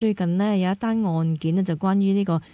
最近呢，有一單案件呢，就關於呢個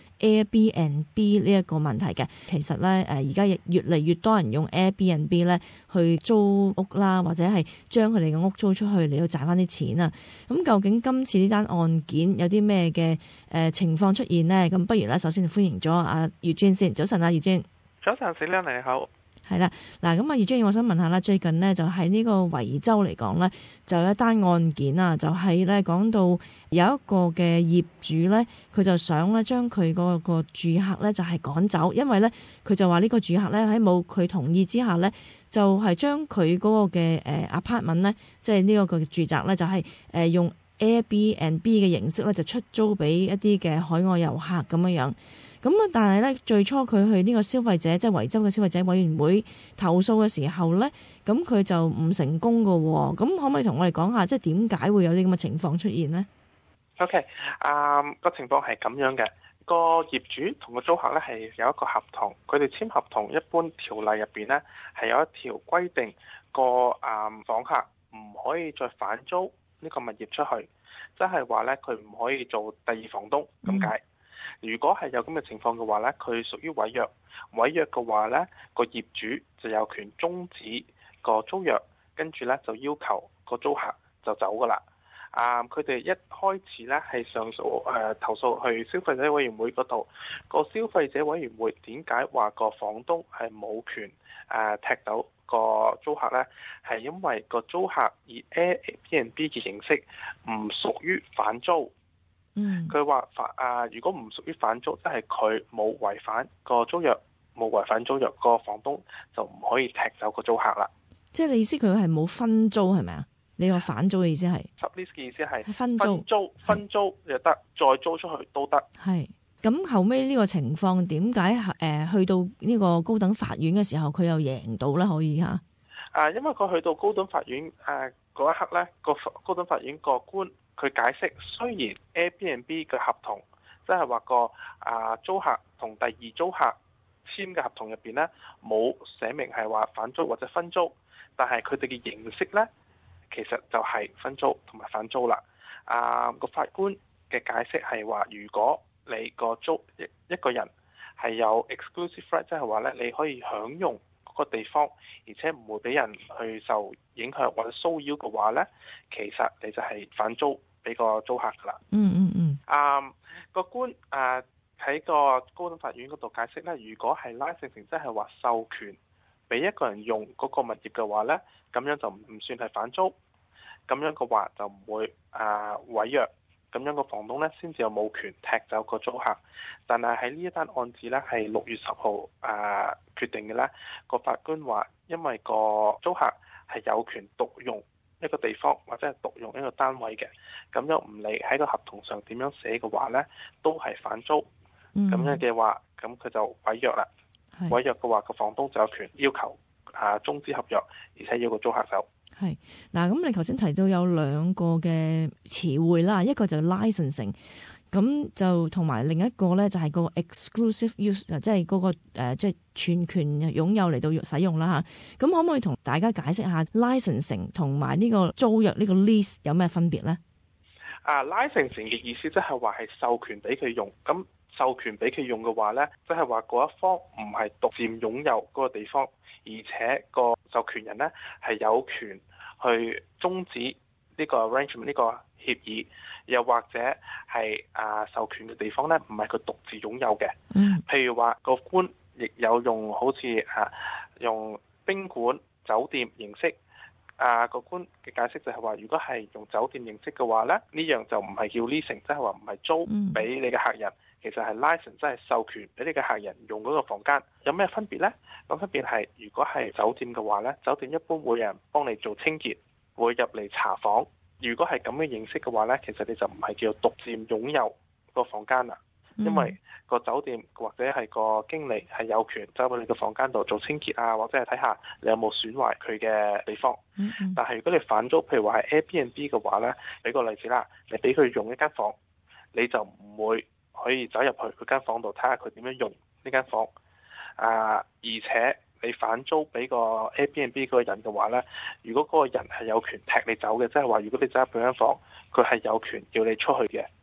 Airbnb 呢一個問題嘅。其實呢，而家亦越嚟越多人用 Airbnb 呢去租屋啦，或者係將佢哋嘅屋租出去嚟到賺翻啲錢啊。咁究竟今次呢單案件有啲咩嘅情況出現呢？咁不如呢，首先歡迎咗阿Eugene先。早晨啊，Eugene。 早晨，小亮你好。 係啦，嗱咁啊，Eugene，我想問下啦，最近呢，就喺呢個維州嚟講呢，就有一單案件啊，就係呢講到有一個嘅業主呢，佢就想呢將佢嗰個住客呢就係趕走，因為呢，佢就話呢個住客呢喺冇佢同意之下呢，就係將佢嗰個嘅apartment 呢，即係呢個嘅住宅呢，就係用 Airbnb 嘅形式呢，就出租俾一啲嘅海外遊客咁樣樣。咁啊，但係咧，最初佢去呢個消費者，即係維州嘅消費者委員會投訴嘅時候咧，咁佢就唔成功㗎喎。咁可唔可以同我哋講下，即係點解會有啲咁嘅情況出現呢？ OK，個情況係咁樣嘅。個業主同個租客咧係有一個合同，佢哋簽合同一般條例入邊咧係有一條規定，個房客唔可以再反租呢個物業出去，即係話咧佢唔可以做第二房東咁解。如果係有咁嘅情況嘅話呢，佢屬於違約。違約嘅話呢，個業主就有權終止個租約，跟住呢就要求個租客就走噶啦。佢哋一開始呢係上訴投訴去消費者委員會嗰度。個消費者委員會點解話個房東係冇權踢走個租客呢？係因為個租客以 Airbnb 嘅形式唔屬於反租。佢話如果唔屬於反租，即係佢冇違反個租約，冇違反租約，個房東就唔可以踢走個租客啦。 即係你意思佢係冇分租係咪啊？你個反租嘅意思係 ？sublease 嘅意思係分租又得，再租出去都得。 係咁後尾呢個情況點解去到呢個高等法院嘅時候佢又贏到咧？可以嚇？ 因為佢去到高等法院嗰一刻咧，個高等法院個官。佢解釋，雖然 Airbnb 嘅合同，即係話個租客同第二租客簽嘅合同入邊呢，冇寫明係話反租或者分租，但係佢哋嘅形式呢，其實就係分租同埋反租啦。個法官嘅解釋係話，如果你個租一個人係有 exclusive right，即係話呢，你可以享用個地方，而且唔會俾人去受影響或者騷擾嘅話呢，其實你就係反租俾個租客噶啦。個官喺個高等法院嗰度解釋呢，如果係 licensing，即係話授權俾一個人用嗰個物業嘅話呢，咁樣就唔算係反租，咁樣嘅話就唔會違約，咁樣個房東呢先至有冇權踢走個租客。但係喺呢一單案子呢，係6月10號決定嘅呢，個法官話因為個租客係有權獨用一個地方或者係獨用一個單位嘅，咁樣唔理喺個合同上點樣寫嘅話呢，都係反租。咁樣嘅話，咁佢就違約啦。違約嘅話，個房東就有權要求終止合約，而且要個租客走。 係嗱，咁你頭先提到有兩個嘅詞彙啦，一個就 licensing， 咁就同埋另一個咧就係個 exclusive use， 即係嗰個即係全權擁有嚟到使用啦嚇。咁可唔可以同大家解釋下 licensing 同埋呢個租約呢個 lease 有咩分別咧 ？licensing 嘅意思即係話係授權俾佢用，咁授權俾佢用嘅話呢，即係話嗰一方唔係獨佔擁有嗰個地方，而且個授權人呢係有權去終止呢個 arrangement 呢個協議，又或者係授權嘅地方呢唔係佢獨自擁有嘅。譬如話個官亦有用好似用賓館酒店形式。個官嘅解釋就係話，如果係用酒店形式嘅話呢，呢樣就唔係叫 leasing，即係話唔係租俾你嘅客人，其實係 license，即係授權俾你嘅客人用嗰個房間。有咩分別呢？咁分別係，如果係酒店嘅話呢，酒店一般會有人幫你做清潔，會入嚟查房。如果係咁嘅形式嘅話呢，其實你就唔係叫獨佔擁有個房間啦。因為個酒店或者係個經理係有權走到你個房間度做清潔或者係睇下你有冇損壞佢嘅地方。但係如果你反租，譬如話係 Airbnb 嘅話呢，俾個例子啦，你俾佢用一間房，你就唔會可以走入去佢間房度睇下佢點樣用呢間房。而且你反租俾個 Airbnb 嗰個人嘅話呢，如果嗰個人係有權踢你走嘅，即係話如果你走入佢間房，佢係有權叫你出去嘅。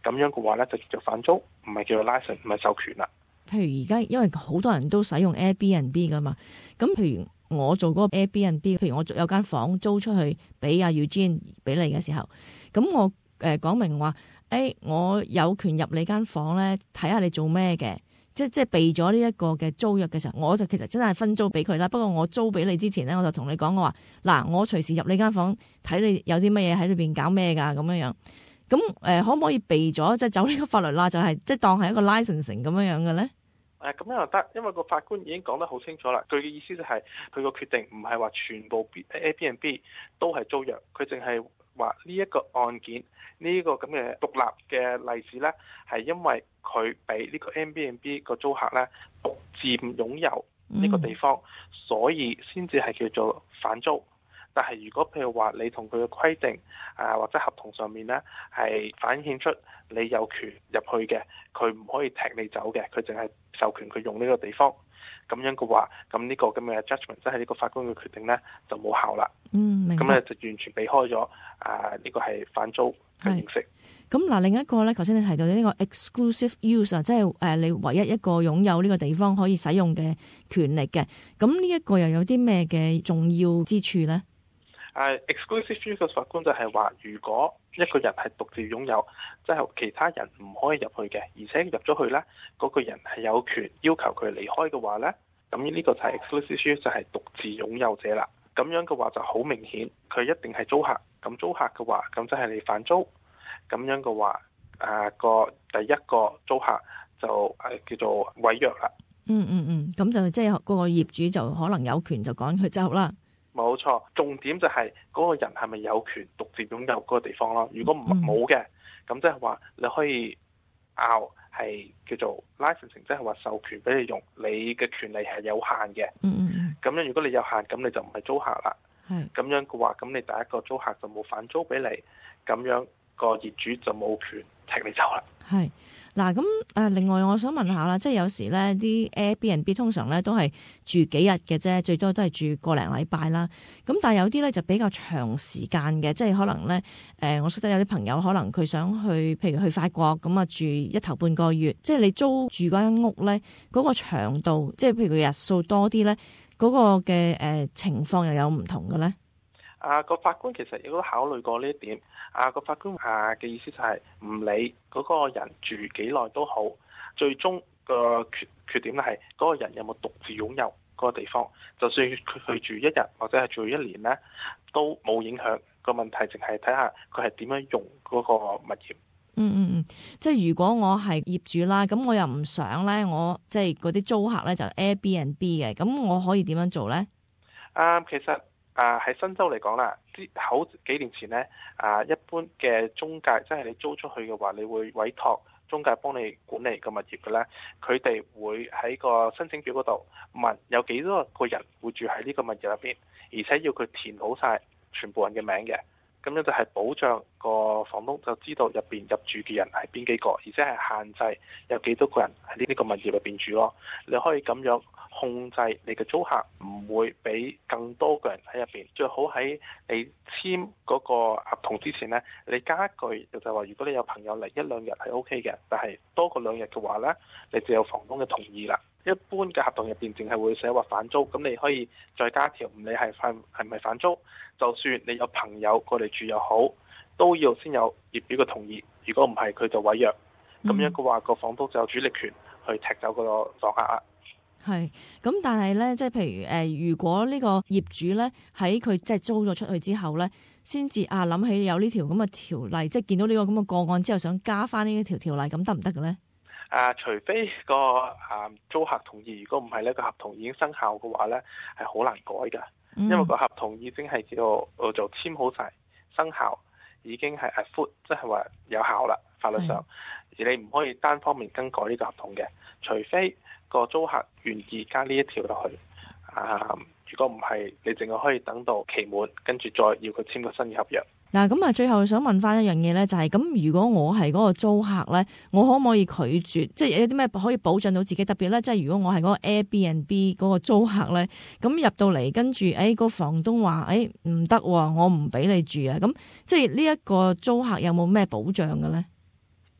咁樣嘅話咧就叫做反租，唔係叫做 license，唔係授權啦。 譬如而家因為好多人都使用 Airbnb 噶嘛，咁譬如我做嗰個 Airbnb，譬如我有間房租出去俾阿 Eugene 俾你嘅時候，咁我講明話，我有權入你間房咧，睇下你做咩嘅，即係備咗呢一個嘅租約嘅時候，我就其實真係分租俾佢啦。不過我租俾你之前咧，我就同你講，我話嗱，我隨時入你間房睇你有啲乜嘢喺裏邊搞咩噶咁樣樣。咁可唔可以避咗即係走呢個法律啦？就係即係當係一個 licensing 咁樣樣嘅咧？ 咁樣又得，因為個法官已經講得好清楚啦。佢嘅意思就係佢個決定唔係話全部 Airbnb 都係租約，佢淨係話呢一個案件呢個咁嘅獨立嘅例子呢，係因為佢俾呢個 Airbnb 個租客呢獨佔擁有呢個地方，所以先至係叫做反租。但係如果譬如話你同佢嘅規定或者合同上面呢係反映出你有權入去嘅，佢唔可以踢你走嘅，佢淨係授權佢用呢個地方，咁樣嘅話，咁呢個咁嘅 judgment 即係呢個法官嘅決定呢就冇效啦。 明白。 咁咧就完全避開咗呢個係反租嘅形式。 咁嗱，另一個咧，頭先你提到呢個 exclusive use 啊，即係你唯一一個擁有呢個地方可以使用嘅權力嘅。咁呢一個又有啲咩嘅重要之處咧 ？exclusive use 嘅法官就係話，如果一個人係獨自擁有，即係其他人唔可以入去嘅，而且入咗去咧，嗰個人係有權要求佢離開嘅話咧，咁呢個就係 exclusive use，就係獨自擁有者啦。咁樣嘅話就好明顯，佢一定係租客。咁租客嘅話，咁即係你反租。咁樣嘅話，第一個租客就叫做違約啦。 咁就即係嗰個業主就可能有權就趕佢走啦。 冇錯，重點就係嗰個人係咪有權獨自擁有嗰個地方咯？如果冇嘅，咁即係話你可以拗係叫做 licensing，即係話授權俾你用，你嘅權利係有限嘅。咁樣如果你有限，咁你就唔係租客啦。咁樣嘅話，咁你第一個租客就冇反租俾你，咁樣個業主就冇權踢你走啦。 係嗱，咁另外我想問下啦，即係有時咧啲 Airbnb 通常咧都係住幾日嘅啫，最多都係住個零禮拜啦。咁但係有啲咧就比較長時間嘅，即係可能咧我識得有啲朋友可能佢想去，譬如去法國咁啊，住一頭半個月。即係你租住嗰間屋咧，嗰個長度，即係譬如佢日數多啲咧，嗰個嘅情況又有唔同嘅咧？ 個法官其實亦都考慮過呢一點。個法官嘅意思就係唔理嗰個人住幾耐都好，最終個缺點咧係嗰個人有冇獨自擁有嗰個地方。就算佢住一日或者係住一年咧，都冇影響。個問題淨係睇下佢係點樣用嗰個物業。 即係如果我係業主啦，咁我又唔想咧，我即係嗰啲租客咧就 Airbnb 嘅，咁我可以點樣做咧？ 其實喺新州嚟講啦，好幾年前咧，一般嘅中介，即係你租出去嘅話，你會委託中介幫你管理個物業嘅咧，佢哋會喺個申請表嗰度問有幾多個人會住喺呢個物業入邊，而且要佢填好晒全部人嘅名嘅。咁樣就係保障個房東就知道入住嘅人係邊幾個，而且係限制有幾多個人喺呢個物業入邊住咯。你可以咁樣控制你嘅租客唔會俾更多個人喺入邊。最好喺你簽嗰個合同之前呢，你加一句就係話，如果你有朋友嚟1-2日係 OK 嘅，但係多過2日嘅話呢，你就有房東嘅同意啦。一般嘅合同入邊淨係會寫話反租，咁你可以再加條，唔理係唔係反租，就算你有朋友過嚟住又好，都要先有業主嘅同意。如果唔係，佢就違約。咁樣嘅話，個房東就有主力權去踢走個房客啦。 係，咁但係咧，即係譬如如果呢個業主咧喺佢即係租咗出去之後咧，先至諗起有呢條咁嘅條例，即係見到呢個咁嘅個案之後，想加翻呢一條條例，咁得唔得嘅咧？ 除非個租客同意，如果唔係呢個合同已經生效嘅話咧，係好難改㗎。因為個合同已經係叫做簽好晒生效，已經係 foot，即係話有效啦，法律上。而你唔可以單方面更改呢個合同嘅，除非個租客願意加呢一條落去。如果唔係，你淨係可以等到期滿，跟住再要佢簽個新嘅合約。 嗱，咁啊，最後想問翻一樣嘢咧，就係咁，如果我係嗰個租客咧，我可唔可以拒絕？即係有啲咩可以保障到自己？特別咧，即係如果我係嗰個 Airbnb 嗰個租客咧，咁入到嚟跟住，個房東話，唔得，我唔俾你住啊！咁即係呢一個租客有冇咩保障嘅咧？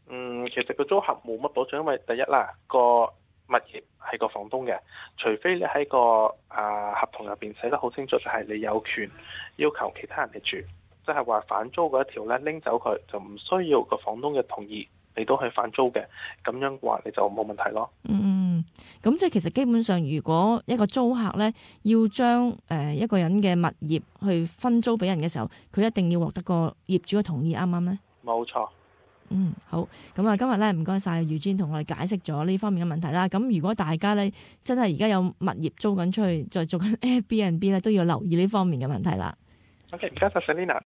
其實個租客冇乜保障，因為第一啦，個物業係個房東嘅，除非你喺個合同入邊寫得好清楚，就係你有權要求其他人嚟住，即係話反租嗰一條咧拎走佢，就唔需要個房東嘅同意你都去反租嘅，咁樣嘅話你就冇問題咯。 咁即係其實基本上，如果一個租客咧要將一個人嘅物業去分租俾人嘅時候，佢一定要獲得個業主嘅同意，啱唔啱咧？ 冇錯。 好，咁啊，今日咧唔該晒Eugene同我哋解釋咗呢方面嘅問題啦。咁如果大家咧真係而家有物業租緊出去，再做緊 Airbnb 咧，都要留意呢方面嘅問題啦。 OK，唔該晒 Selina。